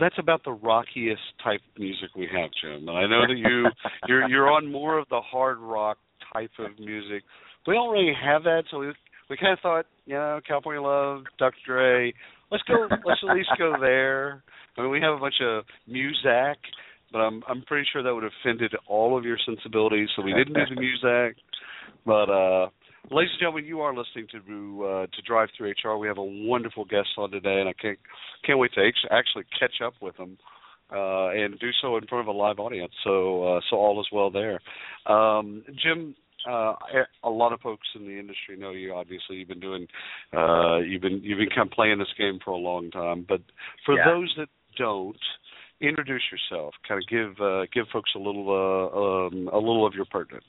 that's about the rockiest type of music we have, Jim. And I know that you're on more of the hard rock type of music. We don't really have that, so we kind of thought, California Love, Dr. Dre. Let's at least go there. I mean, we have a bunch of Muzak, but I'm pretty sure that would have offended all of your sensibilities, so we didn't do the Muzak. But ladies and gentlemen, you are listening to Drive Through HR. We have a wonderful guest on today, and I can't wait to actually catch up with them and do so in front of a live audience. So all is well there. Jim, a lot of folks in the industry know you. Obviously, you've been doing you've been kind of playing this game for a long time. But for those that don't, introduce yourself. Kind of give folks a little of your pertinence.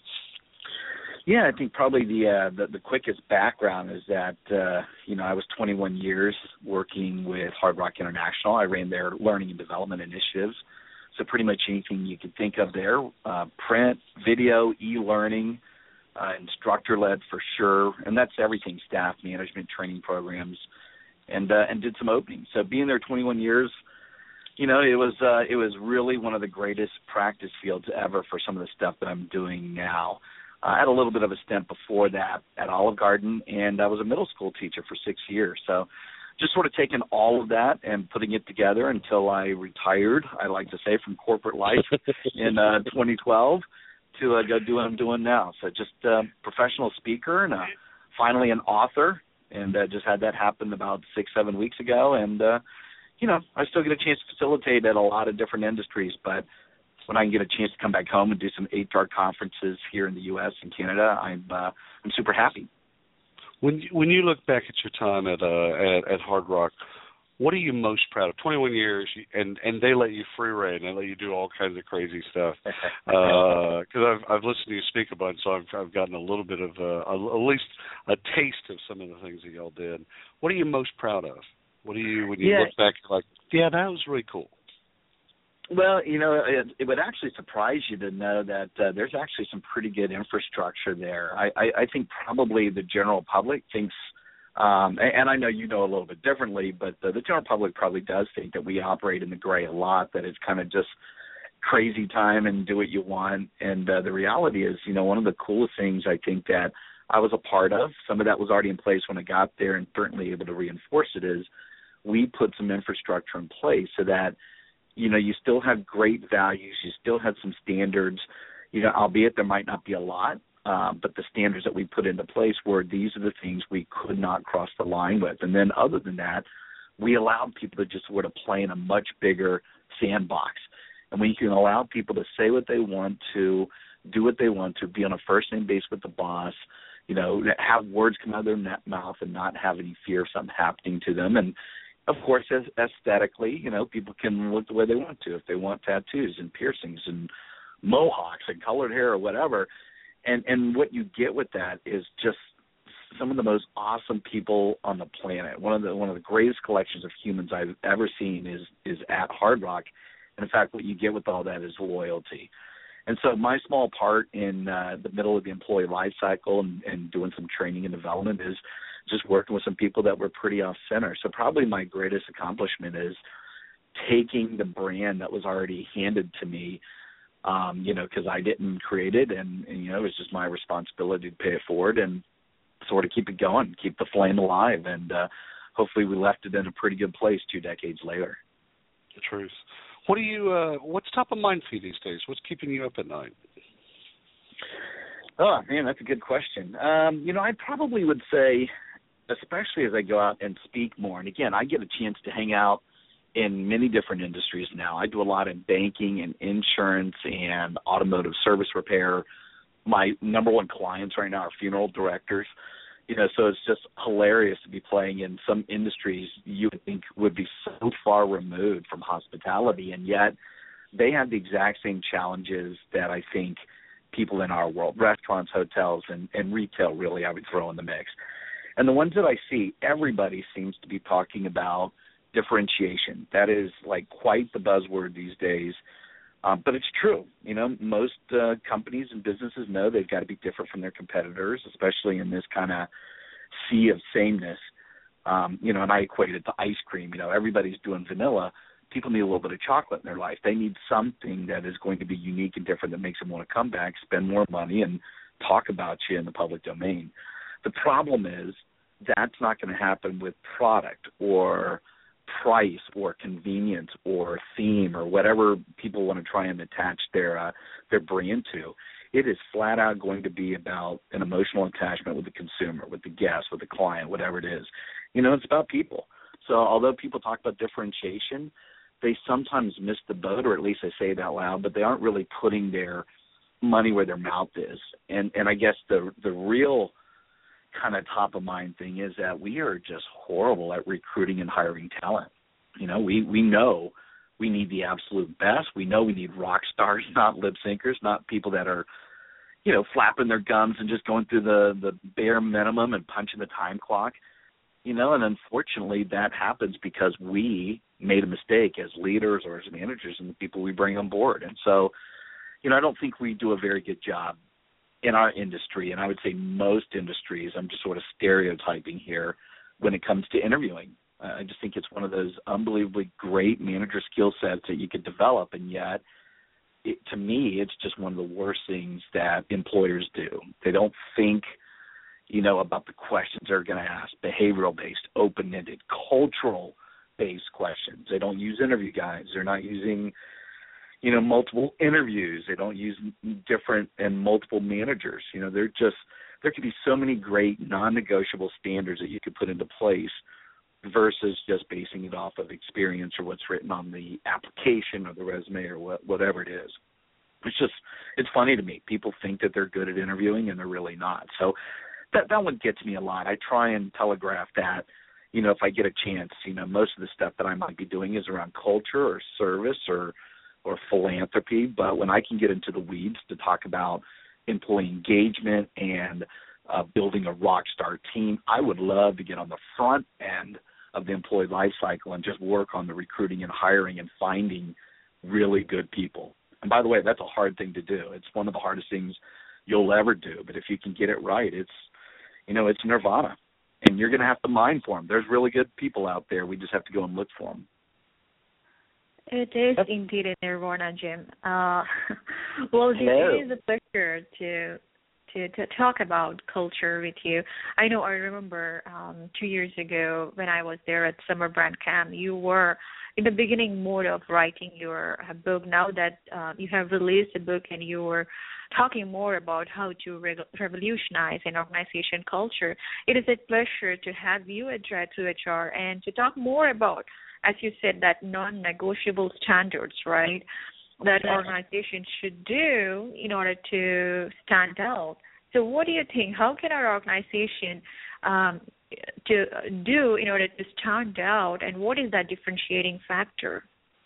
Yeah, I think probably the quickest background is that I was 21 years working with Hard Rock International. I ran their learning and development initiatives. So pretty much anything you could think of there, print, video, e-learning, instructor-led for sure, and that's everything, staff management, training programs, and did some openings. So being there 21 years, it was really one of the greatest practice fields ever for some of the stuff that I'm doing now. I had a little bit of a stint before that at Olive Garden, and I was a middle school teacher for 6 years. So just sort of taking all of that and putting it together until I retired, I like to say, from corporate life in 2012 to go do what I'm doing now. So just a professional speaker and finally an author, and just had that happen about 6-7 weeks ago. And, I still get a chance to facilitate at a lot of different industries, but when I can get a chance to come back home and do some HR conferences here in the U.S. and Canada, I'm super happy. When you look back at your time at Hard Rock, what are you most proud of? 21 years, and they let you free rein. They let you do all kinds of crazy stuff. Because I've listened to you speak a bunch, so I've gotten a little bit of at least a taste of some of the things that y'all did. What are you most proud of? What do you when you look back like, that was really cool? Well, it would actually surprise you to know that there's actually some pretty good infrastructure there. I think probably the general public thinks, and I know you know a little bit differently, but the general public probably does think that we operate in the gray a lot, that it's kind of just crazy time and do what you want. And the reality is, one of the coolest things I think that I was a part of, some of that was already in place when I got there and certainly able to reinforce it, is we put some infrastructure in place so that you still have great values, you still have some standards, albeit there might not be a lot, but the standards that we put into place were these are the things we could not cross the line with. And then other than that, we allowed people to just sort of play in a much bigger sandbox. And we can allow people to say what they want to, do what they want to, be on a first-name basis with the boss, have words come out of their mouth and not have any fear of something happening to them. And of course, aesthetically, people can look the way they want to. If they want tattoos and piercings and mohawks and colored hair or whatever. And what you get with that is just some of the most awesome people on the planet. One of the greatest collections of humans I've ever seen is at Hard Rock. And in fact, what you get with all that is loyalty. And so my small part in the middle of the employee life cycle and doing some training and development is just working with some people that were pretty off-center. So probably my greatest accomplishment is taking the brand that was already handed to me, because I didn't create it, and it was just my responsibility to pay it forward and sort of keep it going, keep the flame alive, and hopefully we left it in a pretty good place 2 decades later. The truth. What do you? What's top of mind for you these days? What's keeping you up at night? Oh, man, that's a good question. I probably would say, especially as I go out and speak more, and again, I get a chance to hang out in many different industries now. I do a lot in banking and insurance and automotive service repair. My number one clients right now are funeral directors. So it's just hilarious to be playing in some industries you would think would be so far removed from hospitality, and yet they have the exact same challenges that I think people in our world, restaurants, hotels, and retail really I would throw in the mix. And the ones that I see, everybody seems to be talking about differentiation. That is like quite the buzzword these days. But it's true. Most companies and businesses know they've got to be different from their competitors, especially in this kind of sea of sameness. And I equate it to ice cream. Everybody's doing vanilla, people need a little bit of chocolate in their life. They need something that is going to be unique and different that makes them want to come back, spend more money, and talk about you in the public domain. The problem is that's not going to happen with product or price or convenience or theme or whatever people want to try and attach their brand to. It is flat out going to be about an emotional attachment with the consumer, with the guest, with the client, whatever it is. It's about people. So although people talk about differentiation, they sometimes miss the boat, or at least they say it out loud, but they aren't really putting their money where their mouth is. And I guess the real kind of top of mind thing is that we are just horrible at recruiting and hiring talent. We know we need the absolute best. We know we need rock stars, not lip syncers, not people that are, flapping their gums and just going through the bare minimum and punching the time clock. And unfortunately that happens because we made a mistake as leaders or as managers and the people we bring on board. And so, I don't think we do a very good job in our industry, and I would say most industries. I'm just sort of stereotyping here when it comes to interviewing. I just think it's one of those unbelievably great manager skill sets that you could develop, and yet, to me, it's just one of the worst things that employers do. They don't think, about the questions they're going to ask, behavioral-based, open-ended, cultural-based questions. They don't use interview guides. They're not using multiple interviews. They don't use different and multiple managers. There could be so many great non-negotiable standards that you could put into place versus just basing it off of experience or what's written on the application or the resume or whatever it is. It's funny to me. People think that they're good at interviewing and they're really not. So that one gets me a lot. I try and telegraph that, if I get a chance. Most of the stuff that I might be doing is around culture or service or philanthropy, but when I can get into the weeds to talk about employee engagement and building a rock star team, I would love to get on the front end of the employee life cycle and just work on the recruiting and hiring and finding really good people. And by the way, that's a hard thing to do. It's one of the hardest things you'll ever do, but if you can get it right, it's nirvana, and you're going to have to mine for them. There's really good people out there. We just have to go and look for them. It is indeed a nirvana, Jim. Well, it is a pleasure to talk about culture with you. I remember 2 years ago when I was there at Summer Brand Camp, you were in the beginning mode of writing your book. Now that you have released a book and you were talking more about how to revolutionize an organization culture, it is a pleasure to have you at Drive2HR and to talk more about, as you said, that non-negotiable standards, right, that organizations should do in order to stand out. So what do you think? How can our organization to do in order to stand out, and what is that differentiating factor?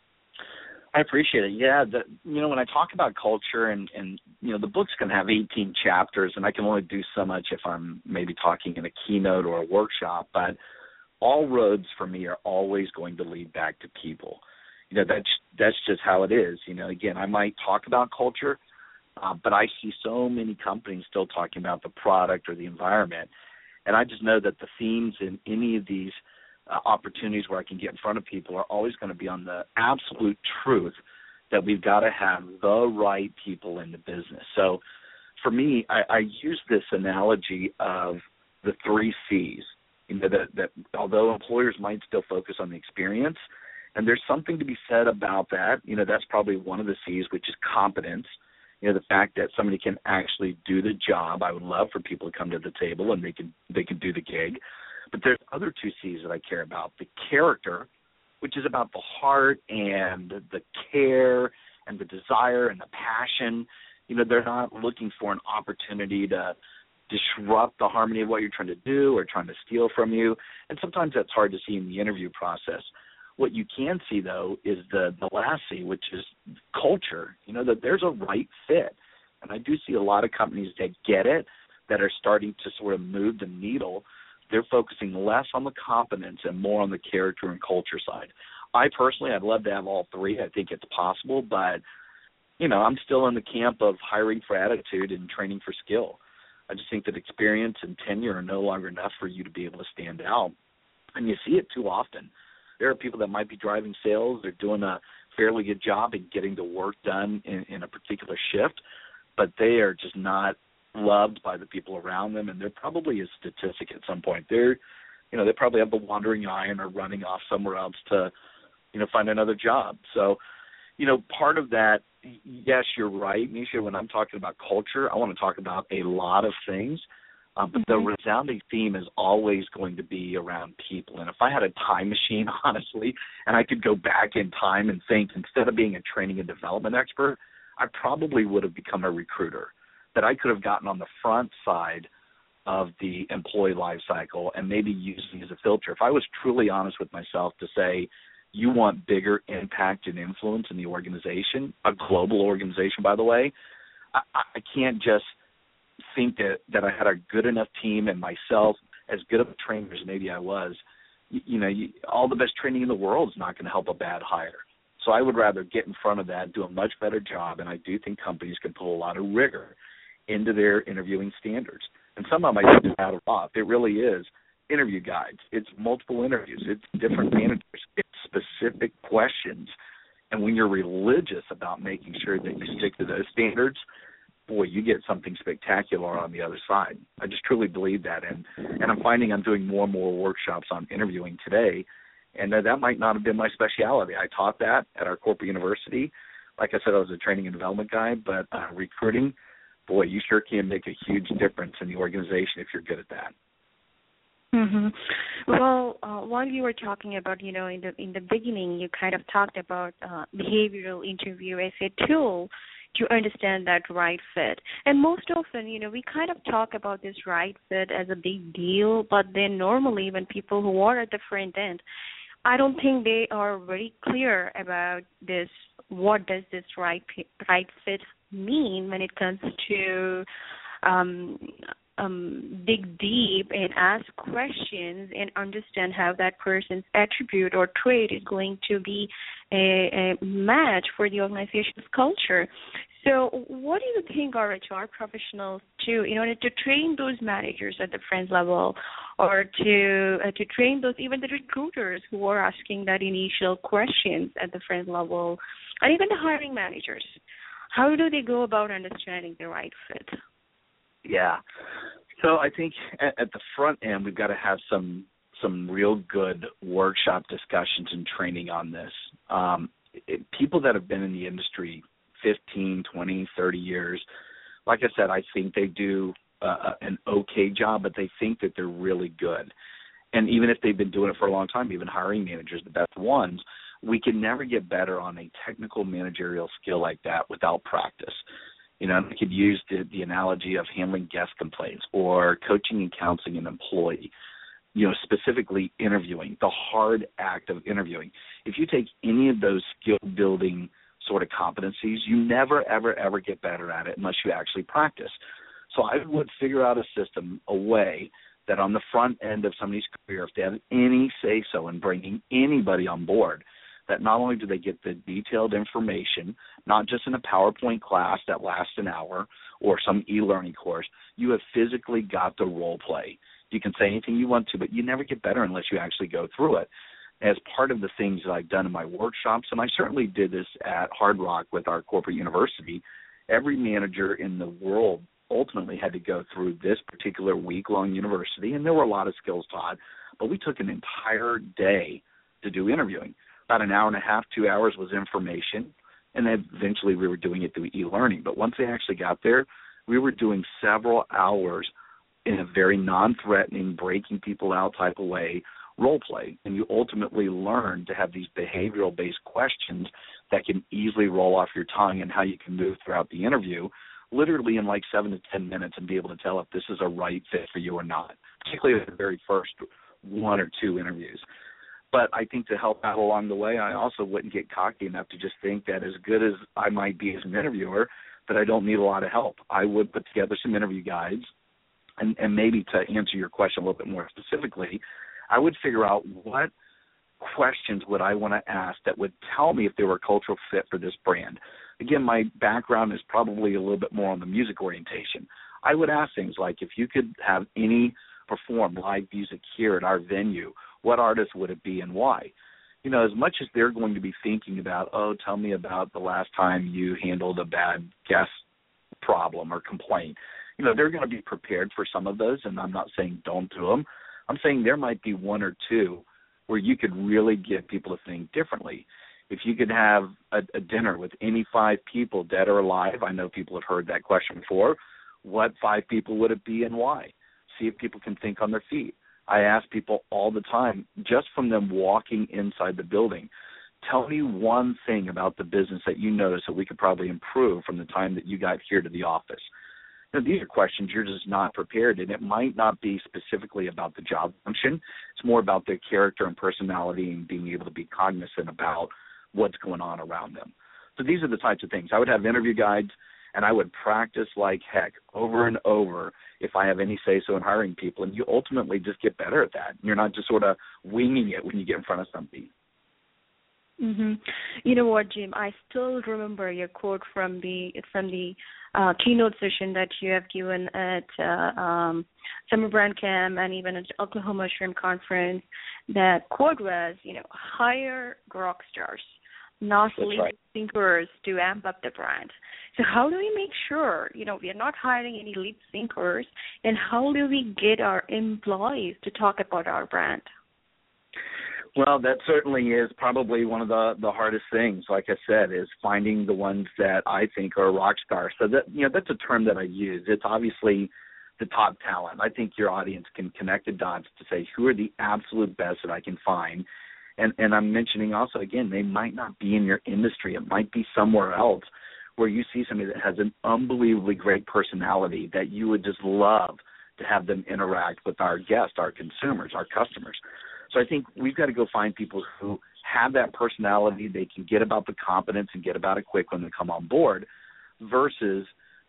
I appreciate it. Yeah, when I talk about culture and the book's going to have 18 chapters, and I can only do so much if I'm maybe talking in a keynote or a workshop, but all roads for me are always going to lead back to people. That's just how it is. Again, I might talk about culture, but I see so many companies still talking about the product or the environment. And I just know that the themes in any of these opportunities where I can get in front of people are always going to be on the absolute truth that we've got to have the right people in the business. So for me, I use this analogy of the 3 C's. That although employers might still focus on the experience, and there's something to be said about that, that's probably one of the C's, which is competence. The fact that somebody can actually do the job. I would love for people to come to the table and they can do the gig. But there's other 2 C's that I care about. The character, which is about the heart and the care and the desire and the passion. They're not looking for an opportunity to disrupt the harmony of what you're trying to do or trying to steal from you. And sometimes that's hard to see in the interview process. What you can see, though, is the last C, which is culture, that there's a right fit. And I do see a lot of companies that get it, that are starting to sort of move the needle. They're focusing less on the competence and more on the character and culture side. I'd love to have all 3. I think it's possible, but, I'm still in the camp of hiring for attitude and training for skill. I just think that experience and tenure are no longer enough for you to be able to stand out. And you see it too often. There are people that might be driving sales. They're doing a fairly good job in getting the work done in a particular shift, but they are just not loved by the people around them, and they're probably a statistic at some point. They probably have the wandering eye and are running off somewhere else to, find another job. So, part of that, yes, you're right, Nisha. When I'm talking about culture, I want to talk about a lot of things. But the resounding theme is always going to be around people. And if I had a time machine, honestly, and I could go back in time and think, instead of being a training and development expert, I probably would have become a recruiter, that I could have gotten on the front side of the employee life cycle and maybe used me as a filter. If I was truly honest with myself to say, you want bigger impact and influence in the organization, a global organization, by the way, I can't just think that I had a good enough team and myself as good of a trainer as maybe I was. All the best training in the world is not going to help a bad hire. So I would rather get in front of that, do a much better job, and I do think companies can put a lot of rigor into their interviewing standards. And some of them I think out of off. It really is interview guides. It's multiple interviews. It's different managers. It's specific questions. And when you're religious about making sure that you stick to those standards, boy, you get something spectacular on the other side. I just truly believe that. And I'm finding I'm doing more and more workshops on interviewing today, and that might not have been my specialty. I taught that at our corporate university. Like I said, I was a training and development guy, but recruiting, boy, you sure can make a huge difference in the organization if you're good at that. Well, while you were talking about, in the beginning, you kind of talked about behavioral interview as a tool to understand that right fit. And most often, we kind of talk about this right fit as a big deal, but then normally when people who are at the front end, I don't think they are very clear about this. What does this right fit mean when it comes to dig deep and ask questions and understand how that person's attribute or trait is going to be a match for the organization's culture. So what do you think are HR professionals do in order to train those managers at the front level, or to train those, even the recruiters who are asking that initial questions at the front level, and even the hiring managers? How do they go about understanding the right fit? Yeah. So I think at the front end, we've got to have some real good workshop discussions and training on this. People that have been in the industry 15, 20, 30 years, like I said, I think they do an okay job, but they think that they're really good. And even if they've been doing it for a long time, even hiring managers, the best ones, we can never get better on a technical managerial skill like that without practice. I could use the analogy of handling guest complaints or coaching and counseling an employee, specifically interviewing, the hard act of interviewing. If you take any of those skill-building sort of competencies, you never, ever, ever get better at it unless you actually practice. So I would figure out a system, a way that on the front end of somebody's career, if they have any say-so in bringing anybody on board, that not only do they get the detailed information, not just in a PowerPoint class that lasts an hour or some e-learning course, you have physically got the role play. You can say anything you want to, but you never get better unless you actually go through it. As part of the things that I've done in my workshops, and I certainly did this at Hard Rock with our corporate university, every manager in the world ultimately had to go through this particular week-long university, and there were a lot of skills taught, but we took an entire day to do interviewing. About an hour and a half, 2 hours was information, and then eventually we were doing it through e-learning. But once they actually got there, we were doing several hours in a very non-threatening, breaking people out type of way, role play. And you ultimately learn to have these behavioral-based questions that can easily roll off your tongue and how you can move throughout the interview, literally in like 7 to 10 minutes, and be able to tell if this is a right fit for you or not, particularly at the very first 1 or 2 interviews. But I think to help out along the way, I also wouldn't get cocky enough to just think that as good as I might be as an interviewer, that I don't need a lot of help. I would put together some interview guides, and maybe to answer your question a little bit more specifically, I would figure out what questions would I want to ask that would tell me if they were a cultural fit for this brand. Again, my background is probably a little bit more on the music orientation. I would ask things like, if you could have any perform live music here at our venue, what artist would it be and why? as much as they're going to be thinking about, oh, tell me about the last time you handled a bad guest problem or complaint, they're going to be prepared for some of those, and I'm not saying don't do them. I'm saying there might be one or two where you could really get people to think differently. If you could have a dinner with any 5 people, dead or alive, I know people have heard that question before, what 5 people would it be and why? See if people can think on their feet. I ask people all the time, just from them walking inside the building, tell me one thing about the business that you notice that we could probably improve from the time that you got here to the office. These are questions you're just not prepared, and it might not be specifically about the job function. It's more about their character and personality and being able to be cognizant about what's going on around them. So these are the types of things. I would have interview guides, and I would practice like heck over and over if I have any say-so in hiring people, and you ultimately just get better at that. You're not just sort of winging it when you get in front of somebody. Mm-hmm. You know what, Jim? I still remember your quote from the keynote session that you have given at Summer Brand Camp and even at Oklahoma Shrimp Conference. That quote was, hire rock stars, not lead thinkers to amp up the brand. So how do we make sure, we are not hiring any lead thinkers, and how do we get our employees to talk about our brand? Well, that certainly is probably one of the hardest things, like I said, is finding the ones that I think are rock stars. So that that's a term that I use. It's obviously the top talent. I think your audience can connect the dots to say who are the absolute best that I can find. And I'm mentioning also, again, they might not be in your industry. It might be somewhere else where you see somebody that has an unbelievably great personality that you would just love to have them interact with our guests, our consumers, our customers. So I think we've got to go find people who have that personality. They can get about the competence and get about it quick when they come on board versus,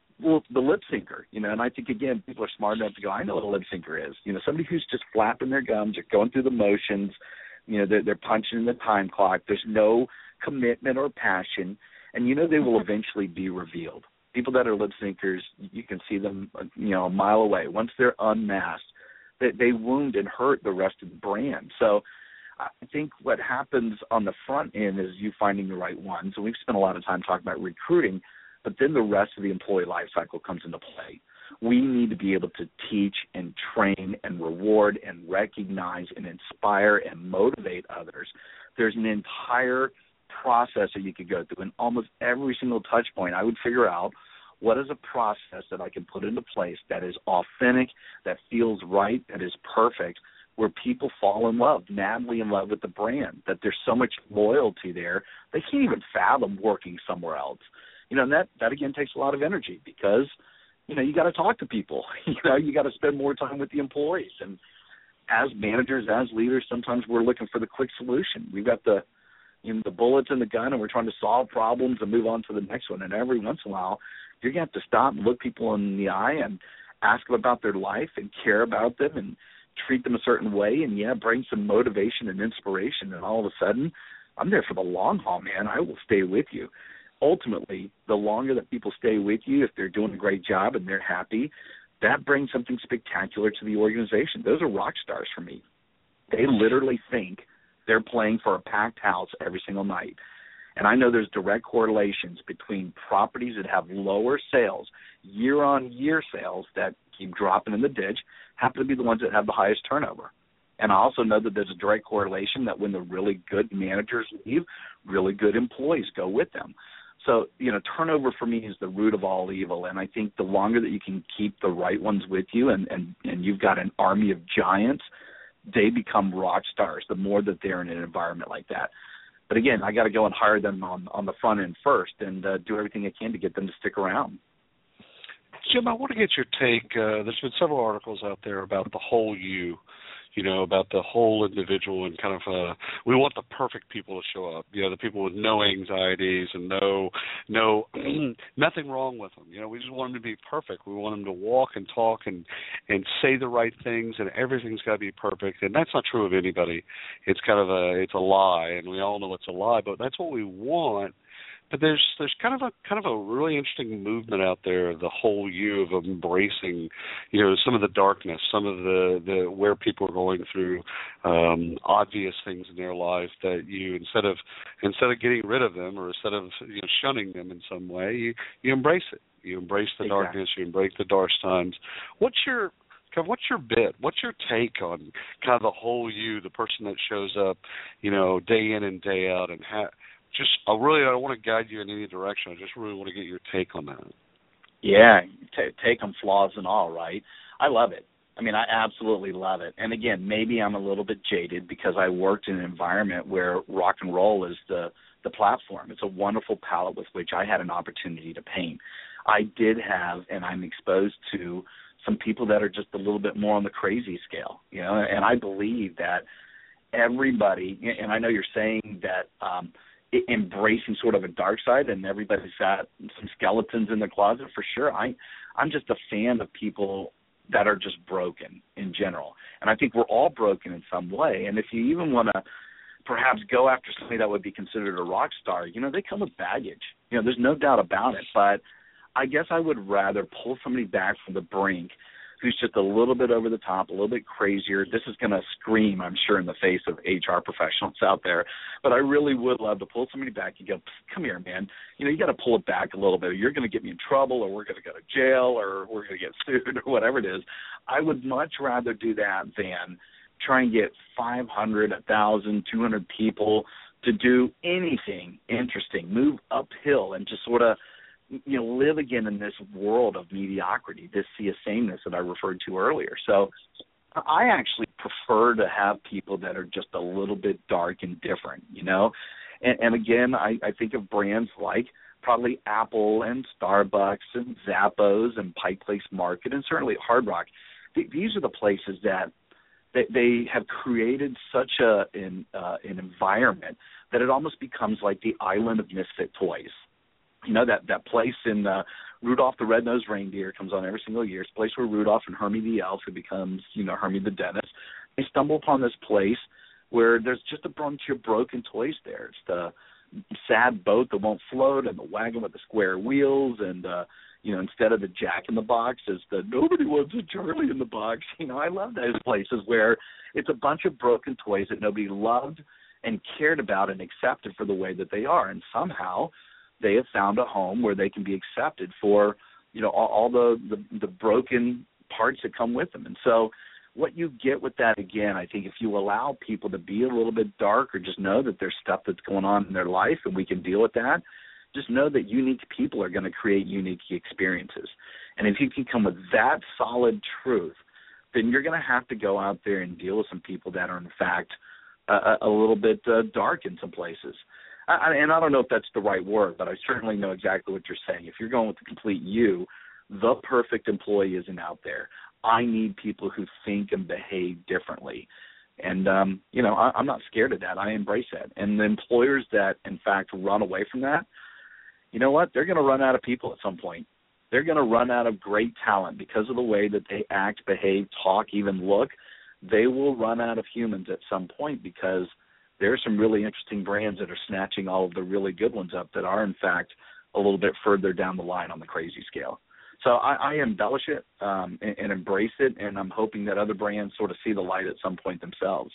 the lip syncer, and I think, again, people are smart enough to go, I know what a lip syncer is. Somebody who's just flapping their gums or going through the motions, they're punching in the time clock. There's no commitment or passion, and they will eventually be revealed. People that are lip syncers, you can see them, a mile away. Once they're unmasked, they wound and hurt the rest of the brand. So I think what happens on the front end is you finding the right ones. And we've spent a lot of time talking about recruiting, but then the rest of the employee life cycle comes into play. We need to be able to teach and train and reward and recognize and inspire and motivate others. There's an entire process that you could go through. And almost every single touch point, I would figure out what is a process that I can put into place that is authentic, that feels right, that is perfect, where people fall in love, madly in love with the brand, that there's so much loyalty there, they can't even fathom working somewhere else. And that again takes a lot of energy because, you got to talk to people. You got to spend more time with the employees. And as managers, as leaders, sometimes we're looking for the quick solution. We've got the bullets in the gun, and we're trying to solve problems and move on to the next one. And every once in a while, you're going to have to stop and look people in the eye and ask them about their life and care about them and treat them a certain way and, bring some motivation and inspiration. And all of a sudden, I'm there for the long haul, man. I will stay with you. Ultimately, the longer that people stay with you, if they're doing a great job and they're happy, that brings something spectacular to the organization. Those are rock stars for me. They literally think they're playing for a packed house every single night. And I know there's direct correlations between properties that have lower sales, year-on-year sales that keep dropping in the ditch, happen to be the ones that have the highest turnover. And I also know that there's a direct correlation that when the really good managers leave, really good employees go with them. So, turnover for me is the root of all evil. And I think the longer that you can keep the right ones with you and you've got an army of giants, they become rock stars the more that they're in an environment like that. But again, I got to go and hire them on the front end first and do everything I can to get them to stick around. Jim, I want to get your take. There's been several articles out there about the whole you, about the whole individual and kind of we want the perfect people to show up, the people with no anxieties and no nothing wrong with them. We just want them to be perfect. We want them to walk and talk and say the right things, and everything's got to be perfect. And that's not true of anybody. It's kind of it's a lie, and we all know it's a lie, but that's what we want. but there's kind of a really interesting movement out there, the whole you of embracing, some of the darkness, some of the where people are going through obvious things in their life, that you instead of getting rid of them, or instead of shunning them in some way, you embrace it. You embrace the darkness. You embrace the dark times. What's your bit? What's your take on kind of the whole you, the person that shows up, day in and day out, and I don't want to guide you in any direction. I just really want to get your take on that. Yeah, take them flaws and all, right? I love it. I mean, I absolutely love it. And again, maybe I'm a little bit jaded because I worked in an environment where rock and roll is the platform. It's a wonderful palette with which I had an opportunity to paint. I did have, and I'm exposed to, some people that are just a little bit more on the crazy scale, and I believe that everybody, and I know you're saying that embracing sort of a dark side, and everybody's got some skeletons in the closet, for sure. I'm just a fan of people that are just broken in general, and I think we're all broken in some way. And if you even want to perhaps go after somebody that would be considered a rock star, they come with baggage. There's no doubt about it. But I guess I would rather pull somebody back from the brink who's just a little bit over the top, a little bit crazier. This is going to scream, I'm sure, in the face of HR professionals out there. But I really would love to pull somebody back and go, come here, man. You got to pull it back a little bit. You're going to get me in trouble, or we're going to go to jail, or we're going to get sued, or whatever it is. I would much rather do that than try and get 500, 1,000, 200 people to do anything interesting, move uphill, and just sort of live again in this world of mediocrity, this sea of sameness that I referred to earlier. So I actually prefer to have people that are just a little bit dark and different, And again, I think of brands like probably Apple and Starbucks and Zappos and Pike Place Market and certainly Hard Rock. These are the places that they have created such an environment that it almost becomes like the island of misfit toys. That place in Rudolph the Red-Nosed Reindeer comes on every single year. It's a place where Rudolph and Hermie the Elf, who becomes, Hermie the dentist, they stumble upon this place where there's just a bunch of broken toys there. It's the sad boat that won't float, and the wagon with the square wheels, and, instead of the Jack in the Box, it's the nobody wants a Charlie in the box. I love those places where it's a bunch of broken toys that nobody loved and cared about and accepted for the way that they are. And somehow they have found a home where they can be accepted for, all the broken parts that come with them. And so what you get with that, again, I think if you allow people to be a little bit dark, or just know that there's stuff that's going on in their life and we can deal with that, just know that unique people are going to create unique experiences. And if you can come with that solid truth, then you're going to have to go out there and deal with some people that are, in fact, a little bit dark in some places. And I don't know if that's the right word, but I certainly know exactly what you're saying. If you're going with the complete you, the perfect employee isn't out there. I need people who think and behave differently. And, I'm not scared of that. I embrace that. And the employers that, in fact, run away from that, you know what? They're going to run out of people at some point. They're going to run out of great talent because of the way that they act, behave, talk, even look. They will run out of humans at some point because there are some really interesting brands that are snatching all of the really good ones up that are, in fact, a little bit further down the line on the crazy scale. So I embellish it and embrace it, and I'm hoping that other brands sort of see the light at some point themselves.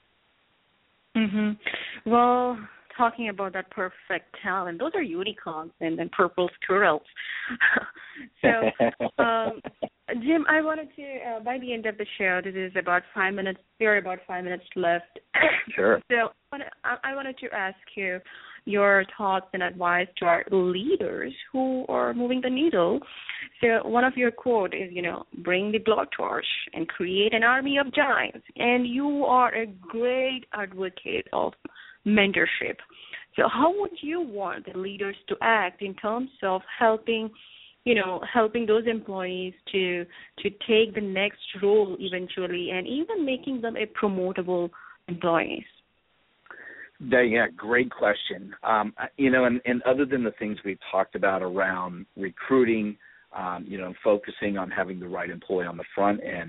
Mm-hmm. Well, talking about that perfect talent, those are unicorns and purple squirrels. So, Jim, I wanted to, by the end of the show, this is about 5 minutes, there are about 5 minutes left. Sure. So I wanted to ask you your thoughts and advice to our leaders who are moving the needle. So one of your quote is, bring the blowtorch and create an army of giants. And you are a great advocate of mentorship. So how would you want the leaders to act in terms of helping those employees to take the next role eventually, and even making them a promotable employees? Yeah, great question. And other than the things we've talked about around recruiting, focusing on having the right employee on the front end,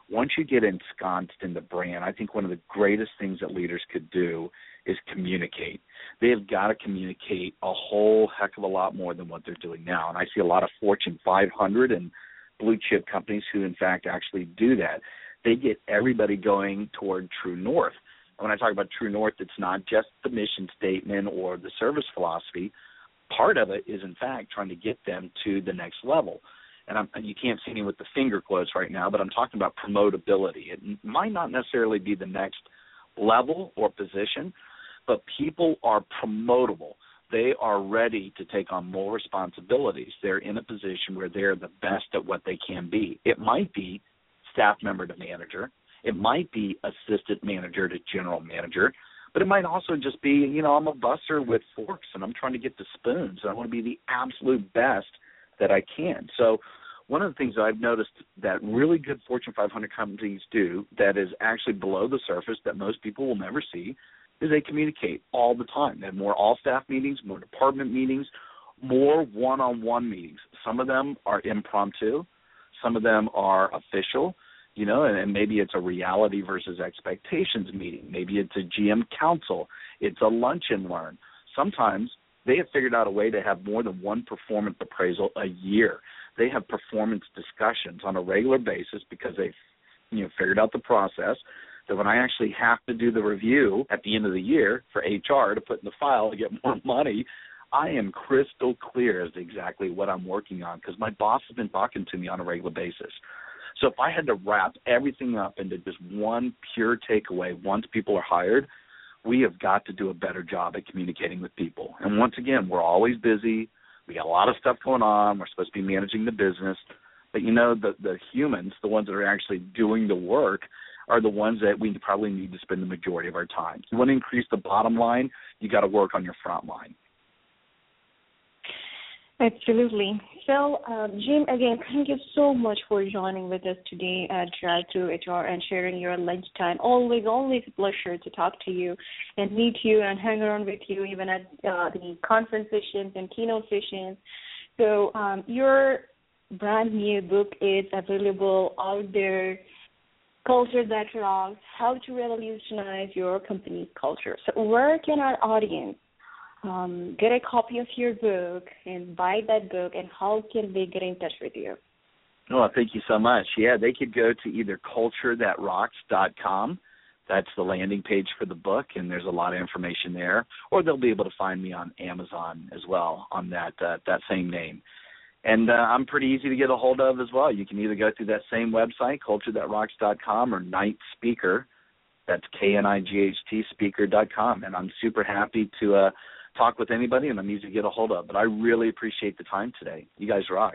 once you get ensconced in the brand, I think one of the greatest things that leaders could do is communicate. They have got to communicate a whole heck of a lot more than what they're doing now. And I see a lot of Fortune 500 and blue chip companies who, in fact, actually do that. They get everybody going toward true north. And when I talk about true north, it's not just the mission statement or the service philosophy. Part of it is, in fact, trying to get them to the next level. And you can't see me with the finger quotes right now, but I'm talking about promotability. It might not necessarily be the next level or position, but people are promotable. They are ready to take on more responsibilities. They're in a position where they're the best at what they can be. It might be staff member to manager. It might be assistant manager to general manager. But it might also just be, I'm a busser with forks and I'm trying to get the spoons. And I want to be the absolute best that I can. So one of the things that I've noticed that really good Fortune 500 companies do that is actually below the surface that most people will never see is they communicate all the time. They have more all-staff meetings, more department meetings, more one-on-one meetings. Some of them are impromptu. Some of them are official, and maybe it's a reality versus expectations meeting. Maybe it's a GM council. It's a lunch and learn. Sometimes they have figured out a way to have more than one performance appraisal a year. They have performance discussions on a regular basis because they've figured out the process that when I actually have to do the review at the end of the year for HR to put in the file to get more money, I am crystal clear as to exactly what I'm working on because my boss has been talking to me on a regular basis. So if I had to wrap everything up into just one pure takeaway once people are hired, we have got to do a better job at communicating with people. And once again, we're always busy. We got a lot of stuff going on. We're supposed to be managing the business. But, the humans, the ones that are actually doing the work, are the ones that we probably need to spend the majority of our time. If you want to increase the bottom line, you got to work on your front line. Absolutely. So, Jim, again, thank you so much for joining with us today at Drive Through HR and sharing your lunchtime. Always a pleasure to talk to you and meet you and hang around with you even at the conference sessions and keynote sessions. So your brand new book is available out there, Culture That Rocks, How to Revolutionize Your Company's Culture. So where can our audience get a copy of your book and buy that book, and how can they get in touch with you? Oh, thank you so much. Yeah, they could go to either culturethatrocks.com. That's the landing page for the book, and there's a lot of information there. Or they'll be able to find me on Amazon as well on that same name. And I'm pretty easy to get a hold of as well. You can either go through that same website, culturethatrocks.com, or Knight Speaker. That's KNIGHT speaker.com. And I'm super happy to talk with anybody, and I'm easy to get a hold of. But I really appreciate the time today. You guys rock.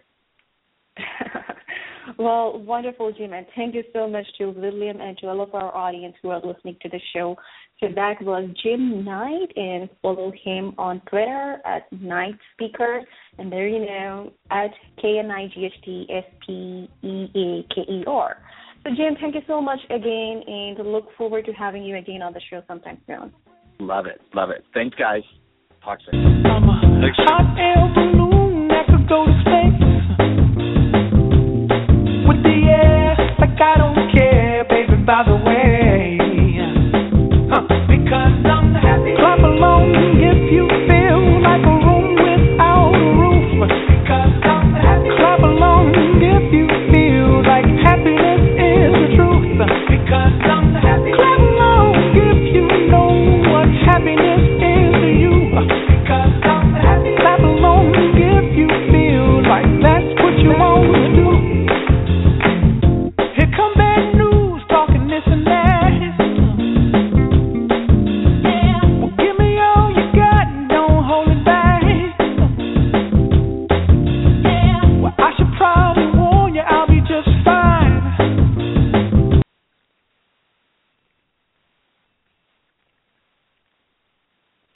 Well, wonderful, Jim, and thank you so much to William and to all of our audience who are listening to the show. So that was Jim Knight, and follow him on Twitter at Knight Speaker, and there at KNIGHTSPEAKER. So, Jim, thank you so much again, and look forward to having you again on the show sometime soon. Love it. Thanks, guys. Talk soon. I'm a hot air balloon that could go to space with the air like I don't care, baby, by the way.